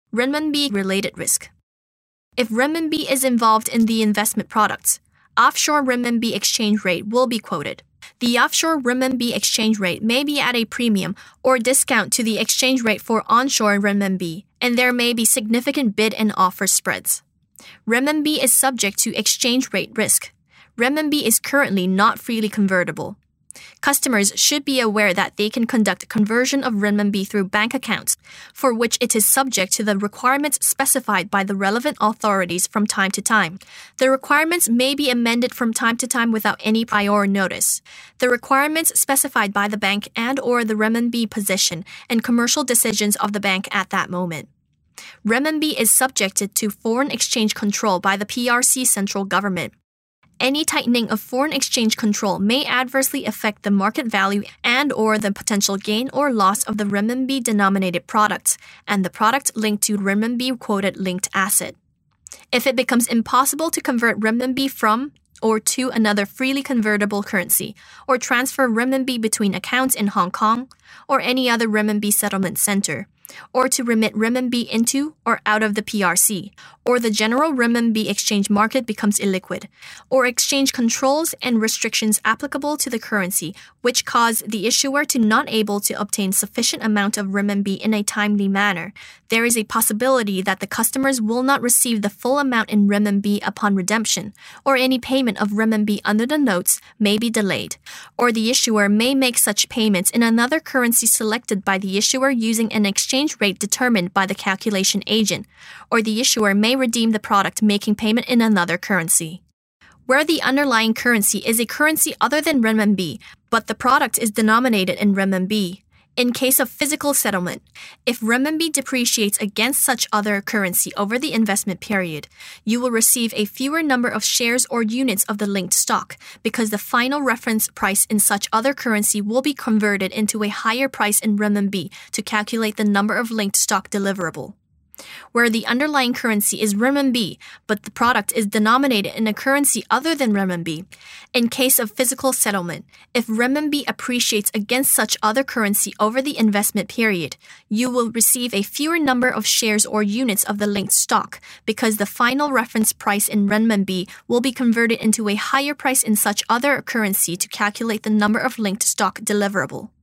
Renminbi-related risk. If renminbi is involved in the investment products, offshore renminbi exchange rate will be quoted. The offshore renminbi exchange rate may be at a premium or discount to the exchange rate for onshore renminbi, and there may be significant bid and offer spreads. Renminbi is subject to exchange rate risk. Renminbi is currently not freely convertible. Customers should be aware that they can conduct conversion of renminbi through bank accounts, for which it is subject to the requirements specified by the relevant authorities from time to time. The requirements may be amended from time to time without any prior notice. The requirements specified by the bank and/or the renminbi position and commercial decisions of the bank at that moment. Renminbi is subjected to foreign exchange control by the PRC central government. Any tightening of foreign exchange control may adversely affect the market value and/or the potential gain or loss of the renminbi-denominated products and the product linked to renminbi-quoted linked asset. If it becomes impossible to convert renminbi from or to another freely convertible currency, or transfer renminbi between accounts in Hong Kong or any other renminbi settlement center, or to remit renminbi into or out of the PRC, or the general renminbi exchange market becomes illiquid, or exchange controls and restrictions applicable to the currency which cause the issuer to not able to obtain sufficient amount of renminbi in a timely manner, there is a possibility that the customers will not receive the full amount in renminbi upon redemption, or any payment of renminbi under the notes may be delayed, or the issuer may make such payments in another currency selected by the issuer using an exchange rate determined by the calculation agent, or the issuer may redeem the product making payment in another currency. Where the underlying currency is a currency other than renminbi, but the product is denominated in renminbi. In case of physical settlement, if renminbi depreciates against such other currency over the investment period, you will receive a fewer number of shares or units of the linked stock because the final reference price in such other currency will be converted into a higher price in renminbi to calculate the number of linked stock deliverable. Where the underlying currency is renminbi, but the product is denominated in a currency other than renminbi. In case of physical settlement, if renminbi appreciates against such other currency over the investment period, you will receive a fewer number of shares or units of the linked stock because the final reference price in renminbi will be converted into a higher price in such other currency to calculate the number of linked stock deliverable.